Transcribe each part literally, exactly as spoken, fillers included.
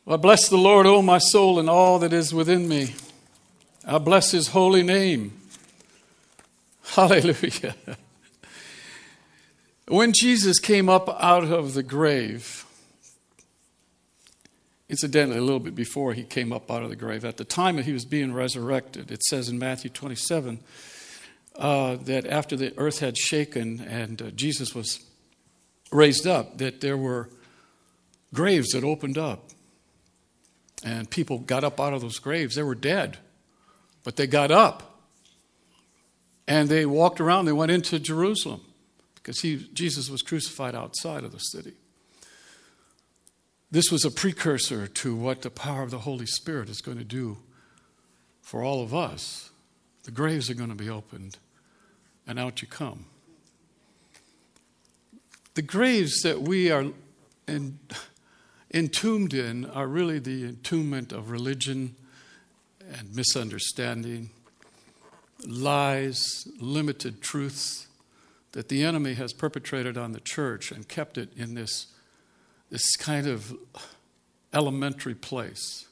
Well, bless the Lord, O my soul, and all that is within me. I bless his holy name. Hallelujah. When Jesus came up out of the grave, incidentally, a little bit before he came up out of the grave, at the time that he was being resurrected, it says in Matthew twenty-seven uh, that after the earth had shaken and uh, Jesus was raised up, that there were graves that opened up. And people got up out of those graves. They were dead, but they got up. And they walked around. They went into Jerusalem because he, Jesus was crucified outside of the city. This was a precursor to what the power of the Holy Spirit is going to do for all of us. The graves are going to be opened, and out you come. The graves that we are in... entombed in are really the entombment of religion and misunderstanding, lies, limited truths that the enemy has perpetrated on the church and kept it in this, this kind of elementary place.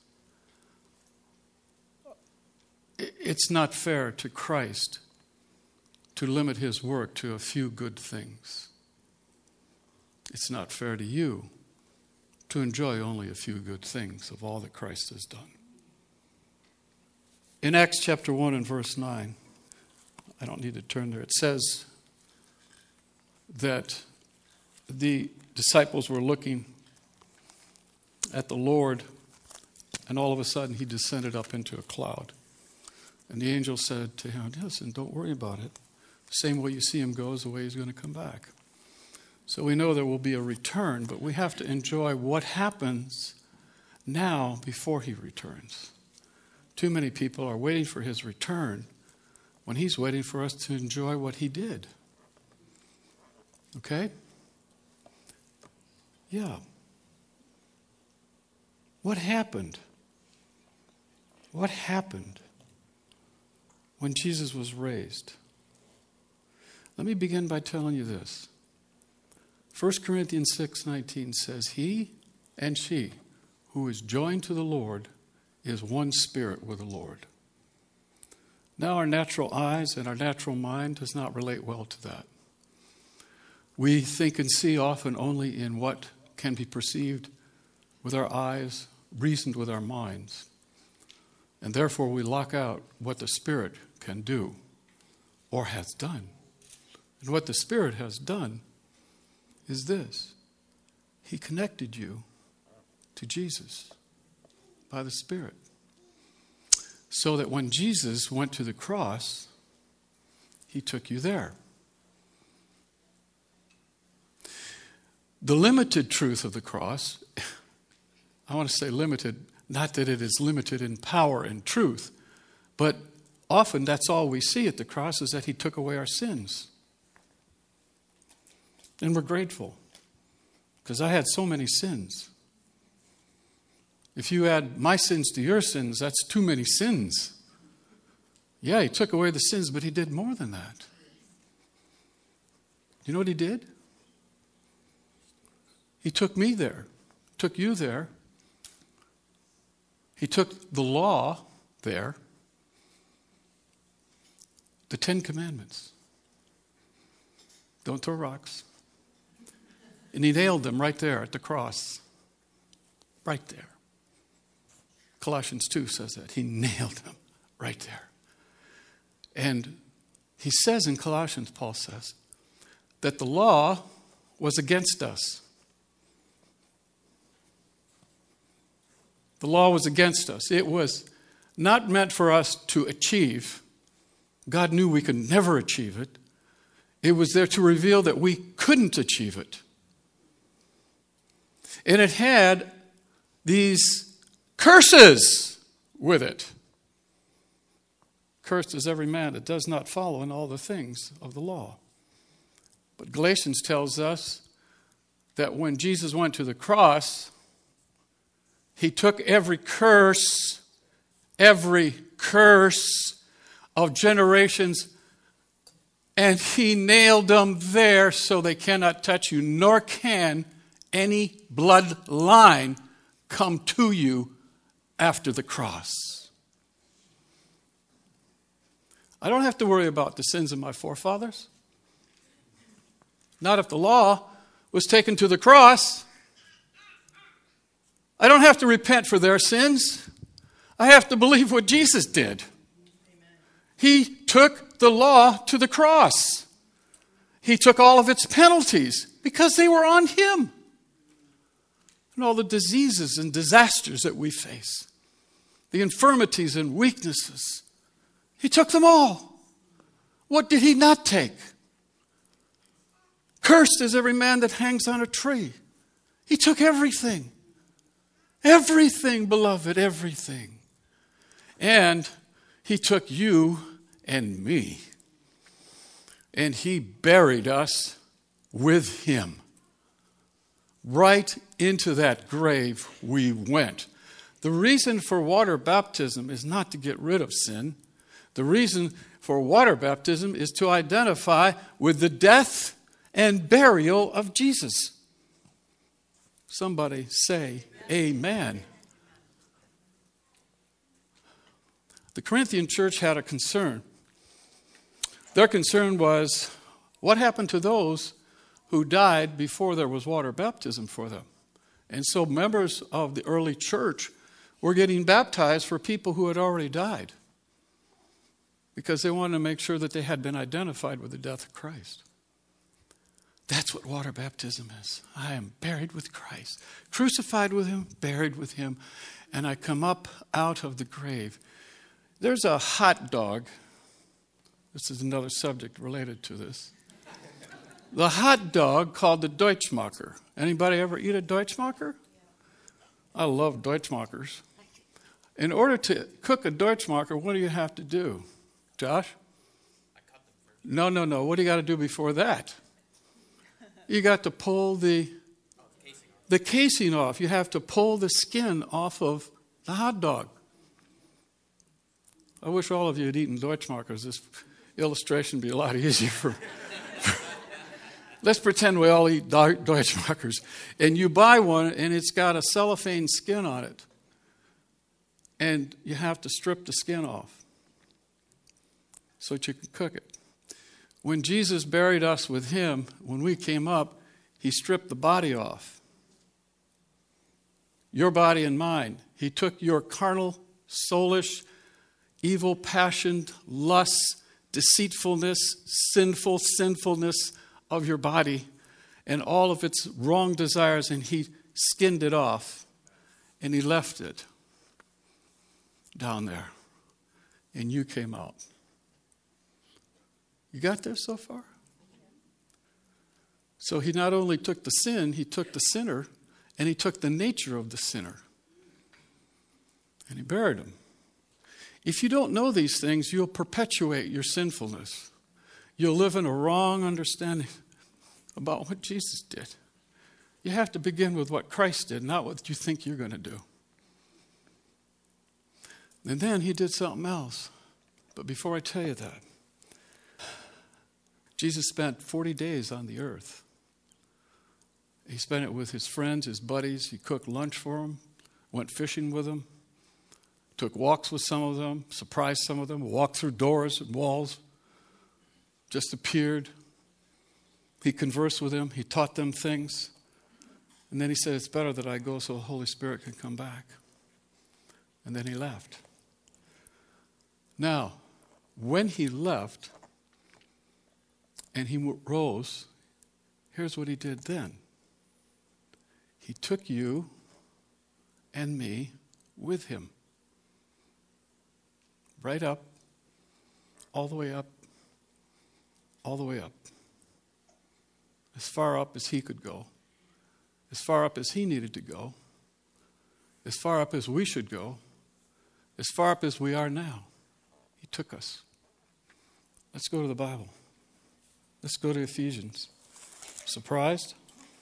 It's not fair to Christ to limit his work to a few good things. It's not fair to you to enjoy only a few good things of all that Christ has done. In Acts chapter one and verse nine, I don't need to turn there, it says that the disciples were looking at the Lord, and all of a sudden he descended up into a cloud. And the angel said to him, listen, don't worry about it. The same way you see him go is the way he's going to come back. So we know there will be a return, but we have to enjoy what happens now before he returns. Too many people are waiting for his return when he's waiting for us to enjoy what he did. Okay? Yeah. What happened? What happened when Jesus was raised? Let me begin by telling you this. First Corinthians six nineteen says, he and she who is joined to the Lord is one spirit with the Lord. Now our natural eyes and our natural mind does not relate well to that. We think and see often only in what can be perceived with our eyes, reasoned with our minds. And therefore we lock out what the Spirit can do or has done. And what the Spirit has done is this. He connected you to Jesus by the Spirit. So that when Jesus went to the cross, he took you there. The limited truth of the cross, I want to say limited, not that it is limited in power and truth, but often that's all we see at the cross is that he took away our sins. And we're grateful because I had so many sins. If you add my sins to your sins, that's too many sins. Yeah, he took away the sins, but he did more than that. You know what he did? He took me there, took you there. He took the law there, the Ten Commandments. Don't throw rocks. And he nailed them right there at the cross. Right there. Colossians two says that. He nailed them right there. And he says in Colossians, Paul says, that the law was against us. The law was against us. It was not meant for us to achieve. God knew we could never achieve it. It was there to reveal that we couldn't achieve it. And it had these curses with it. Cursed is every man that does not follow in all the things of the law. But Galatians tells us that when Jesus went to the cross, he took every curse, every curse of generations, and he nailed them there so they cannot touch you, nor can any bloodline come to you after the cross. I don't have to worry about the sins of my forefathers. Not if the law was taken to the cross. I don't have to repent for their sins. I have to believe what Jesus did. He took the law to the cross. He took all of its penalties because they were on him. And all the diseases and disasters that we face, the infirmities and weaknesses, he took them all. What did he not take? Cursed is every man that hangs on a tree. He took everything. Everything, beloved, everything. And he took you and me. And he buried us with him. Right into that grave we went. The reason for water baptism is not to get rid of sin. The reason for water baptism is to identify with the death and burial of Jesus. Somebody say amen. The Corinthian church had a concern. Their concern was, what happened to those who died before there was water baptism for them? And so members of the early church were getting baptized for people who had already died, because they wanted to make sure that they had been identified with the death of Christ. That's what water baptism is. I am buried with Christ, crucified with him, buried with him, and I come up out of the grave. There's a hot dog. This is another subject related to this. The hot dog called the Deutschmarker. Anybody ever eat a Deutschmarker? I love Deutschmarkers. In order to cook a Deutschmarker, what do you have to do? Josh? I cut them first. No, no, no. What do you got to do before that? You got to pull the, Oh, the casing off. the casing off. You have to pull the skin off of the hot dog. I wish all of you had eaten Deutschmarkers. This illustration would be a lot easier for Let's pretend we all eat Deutschmarkers. And you buy one, and it's got a cellophane skin on it. And you have to strip the skin off so that you can cook it. When Jesus buried us with him, when we came up, he stripped the body off. Your body and mine. He took your carnal, soulish, evil, passioned, lust, deceitfulness, sinful, sinfulness of your body and all of its wrong desires, and he skinned it off and he left it down there, and you came out. You got there so far? So he not only took the sin, he took the sinner, and he took the nature of the sinner, and he buried him. If you don't know these things, you'll perpetuate your sinfulness. You'll live in a wrong understanding about what Jesus did. You have to begin with what Christ did, not what you think you're going to do. And then he did something else. But before I tell you that, Jesus spent forty days on the earth. He spent it with his friends, his buddies. He cooked lunch for them, went fishing with them, took walks with some of them, surprised some of them, walked through doors and walls, just appeared. He conversed with them. He taught them things. And then he said, it's better that I go so the Holy Spirit can come back. And then he left. Now, when he left and he rose, here's what he did then. He took you and me with him. Right up, all the way up, all the way up. As far up as he could go. As far up as he needed to go. As far up as we should go. As far up as we are now. He took us. Let's go to the Bible. Let's go to Ephesians. Surprised?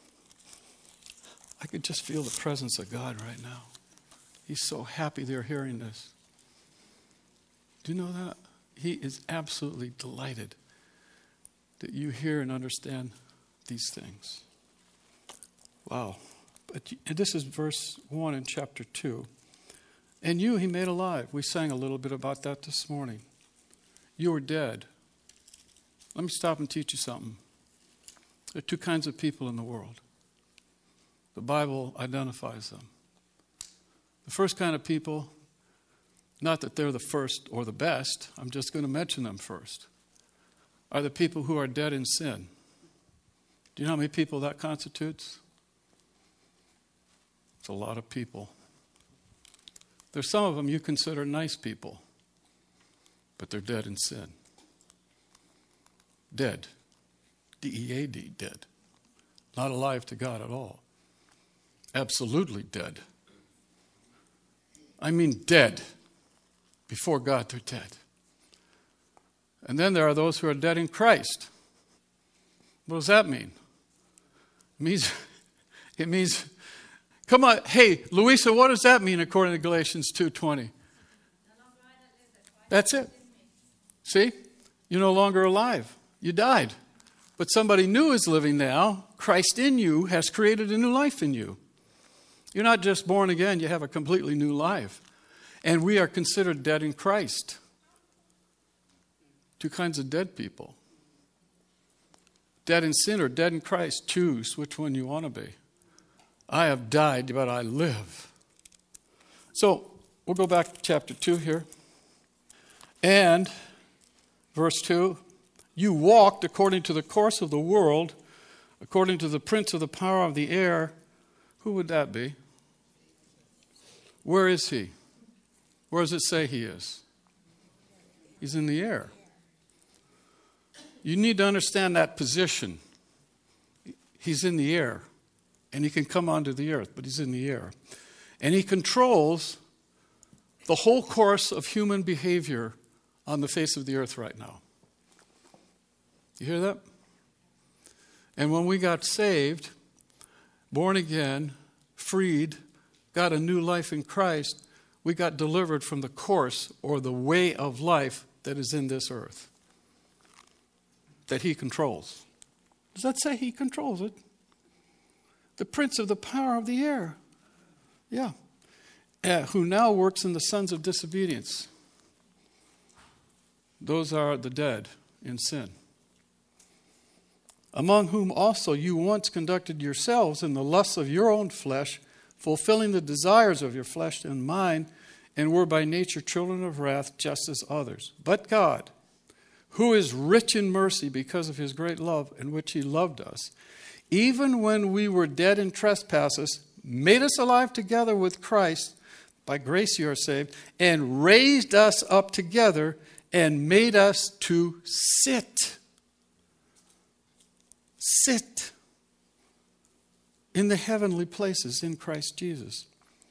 I could just feel the presence of God right now. He's so happy they're hearing this. Do you know that? He is absolutely delighted that you hear and understand these things. Wow. But this is verse one in chapter two. And you he made alive. We sang a little bit about that this morning. You were dead. Let me stop and teach you something. There are two kinds of people in the world. The Bible identifies them. The first kind of people, not that they're the first or the best, I'm just going to mention them first, are the people who are dead in sin. Do you know how many people that constitutes? It's a lot of people. There's some of them you consider nice people, but they're dead in sin. Dead. D E A D, dead. Not alive to God at all. Absolutely dead. I mean dead. Before God, they're dead. And then there are those who are dead in Christ. What does that mean? It means, it means, come on, hey, Louisa, what does that mean according to Galatians two twenty? That's it. See? You're no longer alive. You died. But somebody new is living now. Christ in you has created a new life in you. You're not just born again, you have a completely new life. And we are considered dead in Christ. Two kinds of dead people. Dead in sin or dead in Christ. Choose which one you want to be. I have died, but I live. So, we'll go back to chapter two here. And, verse two, you walked according to the course of the world, according to the prince of the power of the air. Who would that be? Where is he? Where does it say he is? He's in the air. You need to understand that position. He's in the air. And he can come onto the earth, but he's in the air. And he controls the whole course of human behavior on the face of the earth right now. You hear that? And when we got saved, born again, freed, got a new life in Christ, we got delivered from the course or the way of life that is in this earth. That he controls. Does that say he controls it? The prince of the power of the air. Yeah. Uh, who now works in the sons of disobedience. Those are the dead in sin. Among whom also you once conducted yourselves in the lusts of your own flesh, fulfilling the desires of your flesh and mind, and were by nature children of wrath, just as others. But God, who is rich in mercy because of his great love in which he loved us, even when we were dead in trespasses, made us alive together with Christ. By grace you are saved, and raised us up together and made us to sit. Sit in the heavenly places in Christ Jesus,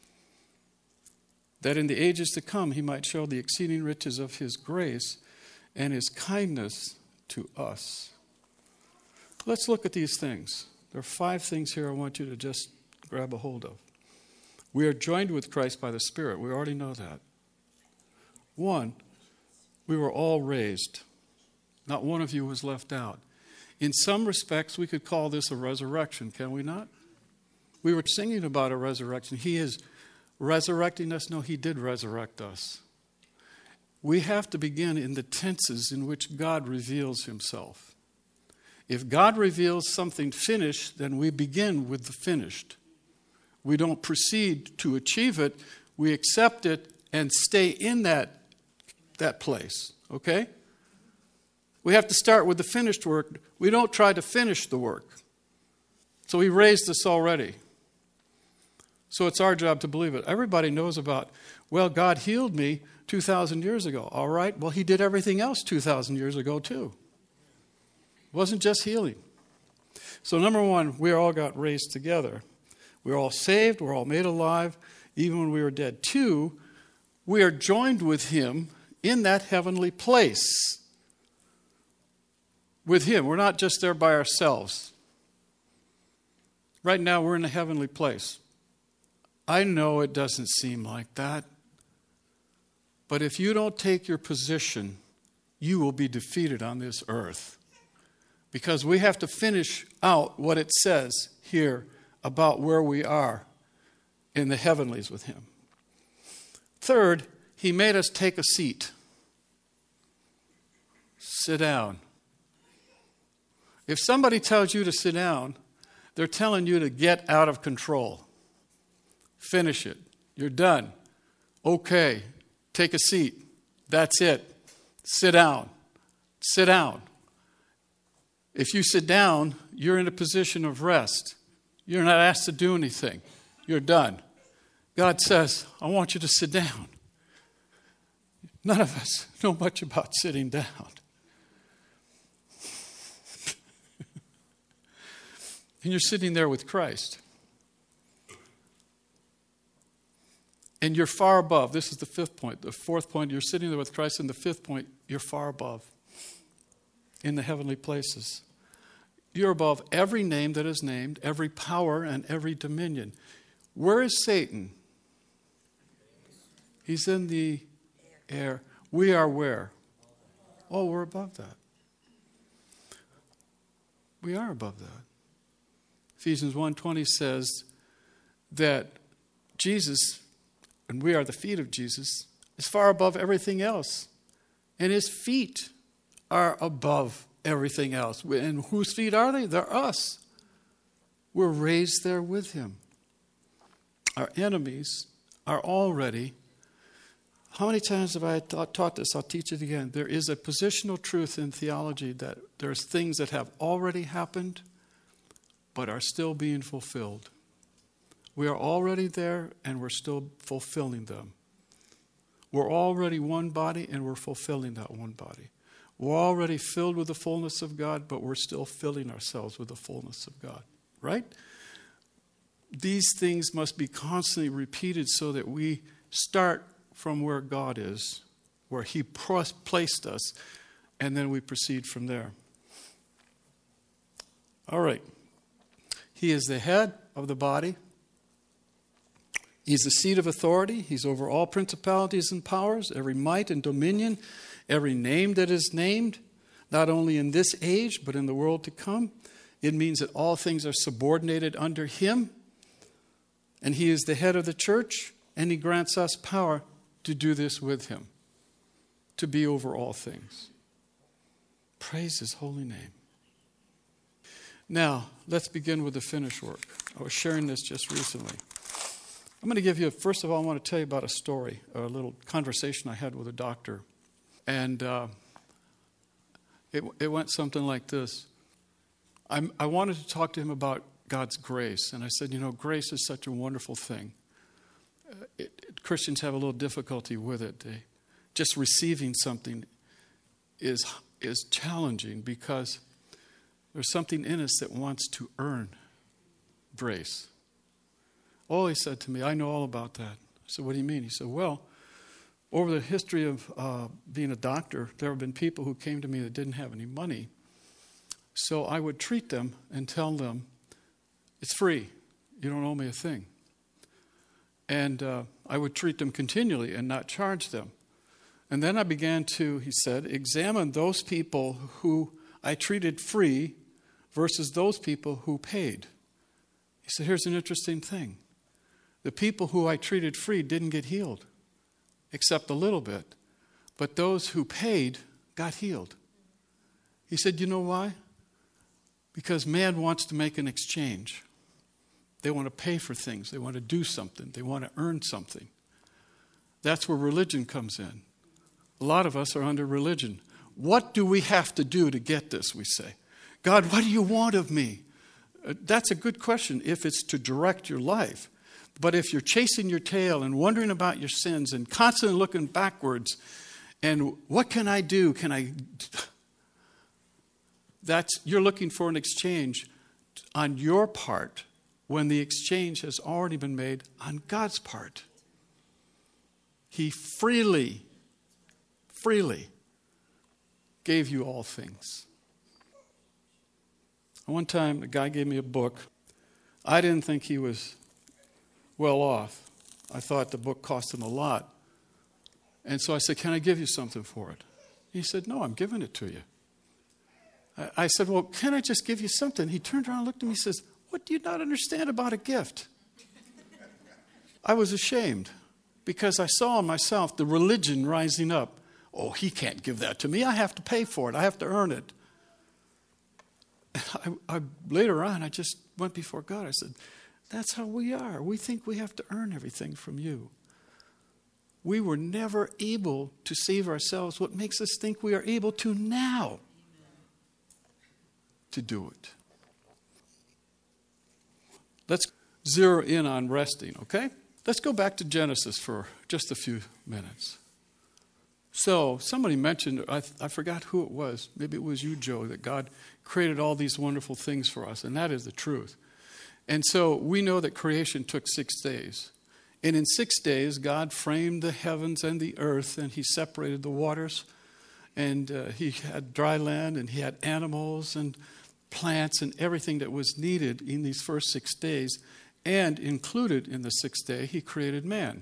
that in the ages to come he might show the exceeding riches of his grace and his kindness to us. Let's look at these things. There are five things here I want you to just grab a hold of. We are joined with Christ by the Spirit. We already know that. One, we were all raised. Not one of you was left out. In some respects, we could call this a resurrection, can we not? We were singing about a resurrection. He is resurrecting us. No, he did resurrect us. We have to begin in the tenses in which God reveals himself. If God reveals something finished, then we begin with the finished. We don't proceed to achieve it. We accept it and stay in that, that place. Okay? We have to start with the finished work. We don't try to finish the work. So he raised us already. So it's our job to believe it. Everybody knows about, well, God healed me two thousand years ago. All right, well, he did everything else two thousand years ago too. It wasn't just healing. So number one, we all got raised together. We're all saved. We're all made alive, even when we were dead. Two, we are joined with him in that heavenly place. With him. We're not just there by ourselves. Right now, we're in a heavenly place. I know it doesn't seem like that. But if you don't take your position, you will be defeated on this earth. Because we have to finish out what it says here about where we are in the heavenlies with him. Third, he made us take a seat. Sit down. If somebody tells you to sit down, they're telling you to get out of control. Finish it. You're done. Okay. Take a seat. That's it. Sit down. Sit down. If you sit down, you're in a position of rest. You're not asked to do anything. You're done. God says, I want you to sit down. None of us know much about sitting down. And you're sitting there with Christ. And you're far above. This is the fifth point. The fourth point, you're sitting there with Christ. And the fifth point, you're far above in the heavenly places. You're above every name that is named, every power and every dominion. Where is Satan? He's in the air. We are where? Oh, we're above that. We are above that. Ephesians one twenty says that Jesus, and we are the feet of Jesus, is far above everything else. And his feet are above everything else. And whose feet are they? They're us. We're raised there with him. Our enemies are already. How many times have I taught, taught this? I'll teach it again. There is a positional truth in theology that there's things that have already happened but are still being fulfilled. We are already there and we're still fulfilling them. We're already one body and we're fulfilling that one body. We're already filled with the fullness of God, but we're still filling ourselves with the fullness of God. Right? These things must be constantly repeated so that we start from where God is, where he placed us, and then we proceed from there. All right. He is the head of the body. He's the seat of authority. He's over all principalities and powers, every might and dominion, every name that is named, not only in this age, but in the world to come. It means that all things are subordinated under him. And he is the head of the church, and he grants us power to do this with him, to be over all things. Praise his holy name. Now, let's begin with the finished work. I was sharing this just recently. I'm going to give you, first of all, I want to tell you about a story, a little conversation I had with a doctor. And uh, it, it went something like this. I'm, I wanted to talk to him about God's grace. And I said, you know, grace is such a wonderful thing. Uh, it, it, Christians have a little difficulty with it. They, just receiving something is is challenging because there's something in us that wants to earn grace. Oh, he said to me, I know all about that. I said, what do you mean? He said, well, over the history of uh, being a doctor, there have been people who came to me that didn't have any money. So I would treat them and tell them, it's free. You don't owe me a thing. And uh, I would treat them continually and not charge them. And then I began to, he said, examine those people who I treated free versus those people who paid. He said, here's an interesting thing. The people who I treated free didn't get healed, except a little bit. But those who paid got healed. He said, you know why? Because man wants to make an exchange. They want to pay for things. They want to do something. They want to earn something. That's where religion comes in. A lot of us are under religion. What do we have to do to get this, we say? God, what do you want of me? Uh, that's a good question if it's to direct your life. But if you're chasing your tail and wondering about your sins and constantly looking backwards and what can I do? Can I... That's, you're looking for an exchange on your part when the exchange has already been made on God's part. He freely, freely gave you all things. One time, a guy gave me a book. I didn't think he was well off. I thought the book cost him a lot. And so I said, can I give you something for it? He said, no, I'm giving it to you. I said, well, can I just give you something? He turned around and looked at me and says, What do you not understand about a gift? I was ashamed because I saw in myself the religion rising up. Oh, he can't give that to me. I have to pay for it. I have to earn it. I, I, later on, I just went before God. I said, that's how we are. We think we have to earn everything from you. We were never able to save ourselves. What makes us think we are able to now to do it? Let's zero in on resting, okay? Let's go back to Genesis for just a few minutes. So somebody mentioned, I, I forgot who it was. Maybe it was you, Joe, that God created all these wonderful things for us, and that is the truth. And so we know that creation took six days. And in six days, God framed the heavens and the earth, and he separated the waters. And uh, he had dry land, and he had animals and plants and everything that was needed in these first six days. And included in the sixth day, he created man.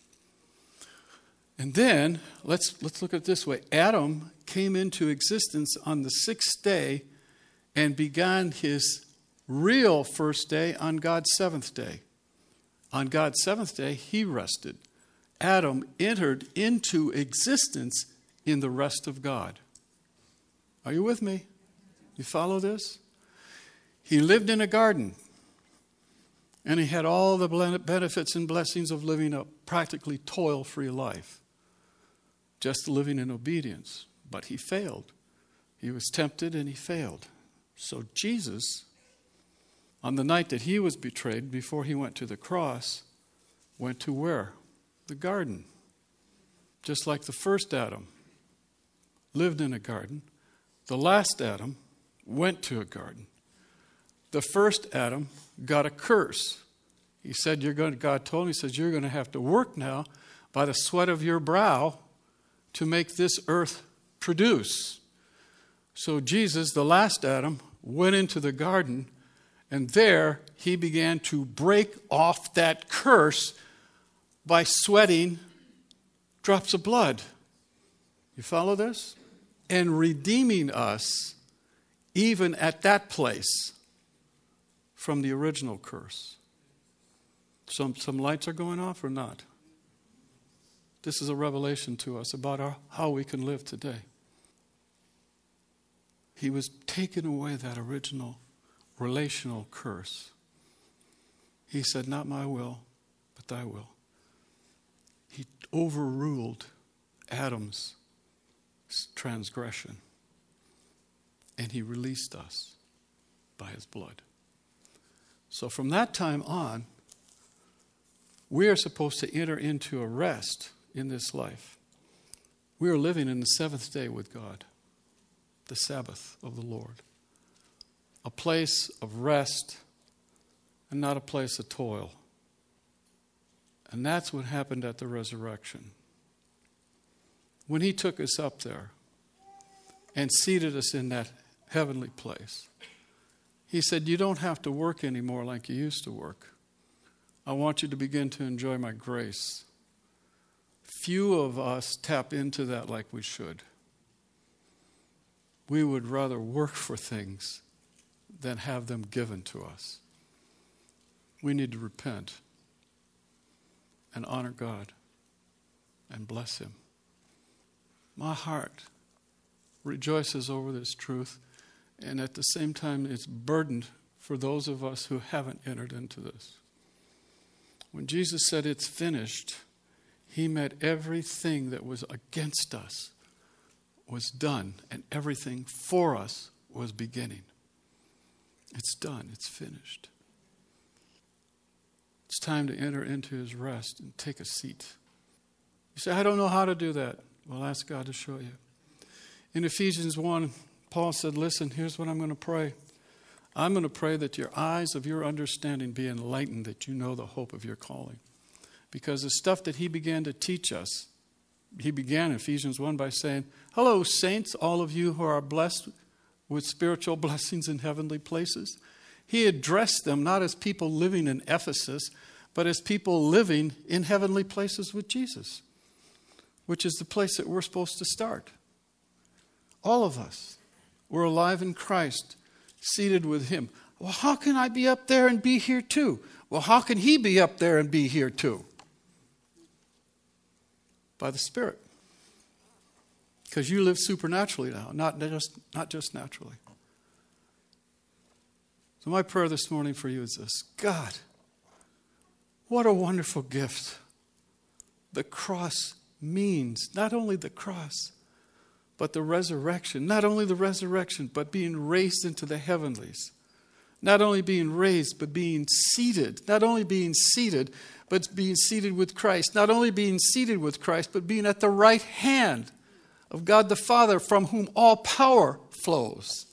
And then, let's, let's look at it this way. Adam came into existence on the sixth day and began his real first day on God's seventh day. On God's seventh day, he rested. Adam entered into existence in the rest of God. Are you with me? You follow this? He lived in a garden. And he had all the benefits and blessings of living a practically toil-free life. Just living in obedience. But he failed. He was tempted and he failed. So Jesus, on the night that he was betrayed, before he went to the cross, went to where? The garden. Just like the first Adam lived in a garden, the last Adam went to a garden. The first Adam got a curse. He said, "You're going to," God told him, he says, "You're going to have to work now by the sweat of your brow to make this earth produce." So Jesus, the last Adam, went into the garden, and there he began to break off that curse by sweating drops of blood. You follow this? And redeeming us even at that place from the original curse. Some, some lights are going off or not? This is a revelation to us about our, how we can live today. He was taking away that original relational curse. He said, "Not my will, but thy will." He overruled Adam's transgression. And he released us by his blood. So from that time on, we are supposed to enter into a rest in this life. We are living in the seventh day with God, the Sabbath of the Lord. A place of rest and not a place of toil. And that's what happened at the resurrection. When he took us up there and seated us in that heavenly place, he said, "You don't have to work anymore like you used to work. I want you to begin to enjoy my grace." Few of us tap into that like we should. We would rather work for things than have them given to us. We need to repent and honor God and bless him. My heart rejoices over this truth, and at the same time it's burdened for those of us who haven't entered into this. When Jesus said it's finished, he meant everything that was against us was done, and everything for us was beginning. It's done. It's finished. It's time to enter into his rest and take a seat. You say, "I don't know how to do that." Well, ask God to show you. In Ephesians one, Paul said, "Listen, here's what I'm going to pray. I'm going to pray that your eyes of your understanding be enlightened, that you know the hope of your calling." Because the stuff that he began to teach us, he began in Ephesians one by saying, "Hello, saints, all of you who are blessed with spiritual blessings in heavenly places." He addressed them not as people living in Ephesus, but as people living in heavenly places with Jesus, which is the place that we're supposed to start. All of us, we're alive in Christ, seated with him. Well, how can I be up there and be here too? Well, how can he be up there and be here too? By the Spirit. Because you live supernaturally now, not just, not just naturally. So my prayer this morning for you is this. God, what a wonderful gift the cross means. Not only the cross, but the resurrection. Not only the resurrection, but being raised into the heavenlies. Not only being raised, but being seated. Not only being seated, but being seated with Christ. Not only being seated with Christ, but being at the right hand of God the Father, from whom all power flows.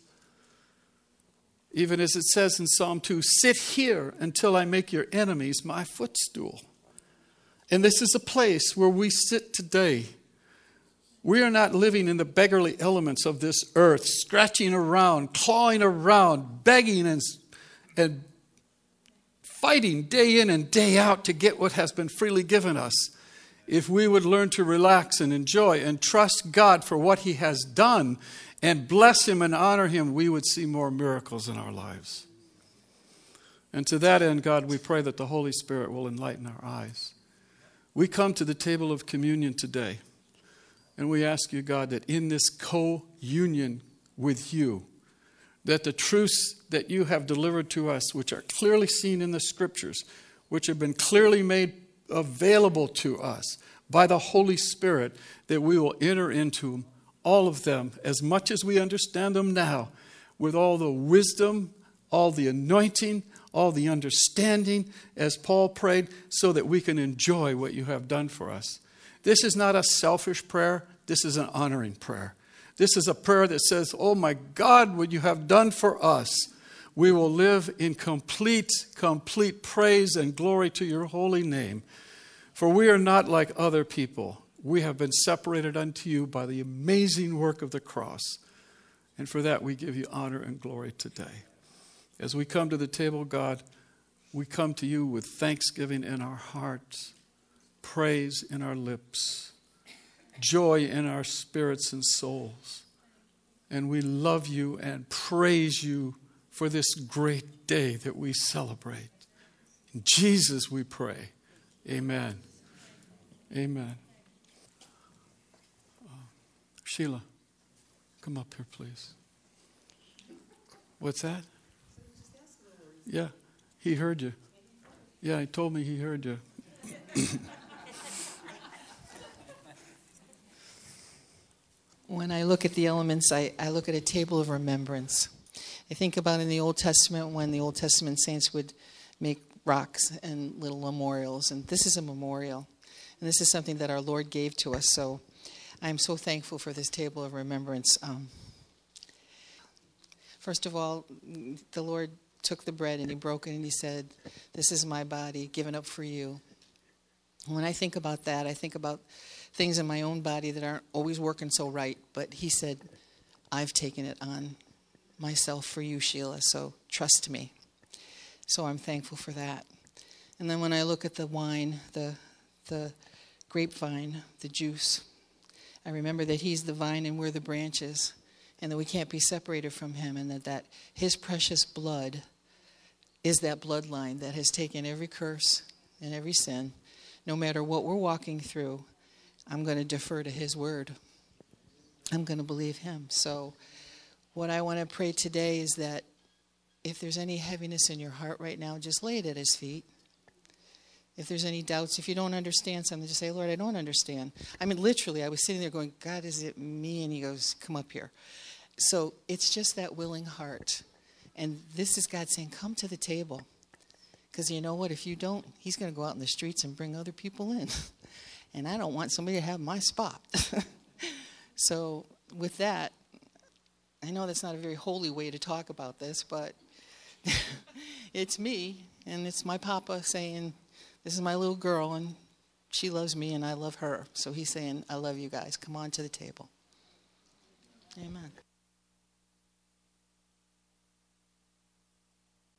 Even as it says in Psalm two, sit here until I make your enemies my footstool. And this is a place where we sit today. We are not living in the beggarly elements of this earth, scratching around, clawing around, begging and, and fighting day in and day out to get what has been freely given us. If we would learn to relax and enjoy and trust God for what he has done and bless him and honor him, we would see more miracles in our lives. And to that end, God, we pray that the Holy Spirit will enlighten our eyes. We come to the table of communion today, and we ask you, God, that in this co-union with you, that the truths that you have delivered to us, which are clearly seen in the Scriptures, which have been clearly made available to us by the Holy Spirit, that we will enter into all of them as much as we understand them now, with all the wisdom, all the anointing, all the understanding, as Paul prayed, so that we can enjoy what you have done for us. This is not a selfish prayer. This is an honoring prayer. This is a prayer that says, oh my God, what you have done for us. We will live in complete, complete praise and glory to your holy name. For we are not like other people. We have been separated unto you by the amazing work of the cross. And for that we give you honor and glory today. As we come to the table, God, we come to you with thanksgiving in our hearts, praise in our lips, joy in our spirits and souls. And we love you and praise you for this great day that we celebrate. In Jesus we pray. Amen. Amen. Uh, Sheila, come up here, please. What's that? Yeah, he heard you. Yeah, he told me he heard you. When I look at the elements, I, I look at a table of remembrance. I think about in the Old Testament when the Old Testament saints would make rocks and little memorials. And this is a memorial. And this is something that our Lord gave to us. So I'm so thankful for this table of remembrance. Um, first of all, the Lord took the bread and he broke it and he said, this is my body given up for you. When I think about that, I think about things in my own body that aren't always working so right. But he said, I've taken it on myself for you, Sheila, so trust me. So I'm thankful for that. And then when I look at the wine, the the grapevine, the juice, I remember that he's the vine and we're the branches, and that we can't be separated from him, and that, that his precious blood is that bloodline that has taken every curse and every sin. No matter what we're walking through, I'm going to defer to his word. I'm going to believe him. So what I want to pray today is that if there's any heaviness in your heart right now, just lay it at his feet. If there's any doubts, if you don't understand something, just say, Lord, I don't understand. I mean, literally, I was sitting there going, God, is it me? And he goes, come up here. So it's just that willing heart. And this is God saying, come to the table. Because you know what? If you don't, he's going to go out in the streets and bring other people in. And I don't want somebody to have my spot. So with that, I know that's not a very holy way to talk about this, but it's me, and it's my papa saying, this is my little girl, and she loves me, and I love her. So he's saying, I love you guys. Come on to the table. Amen.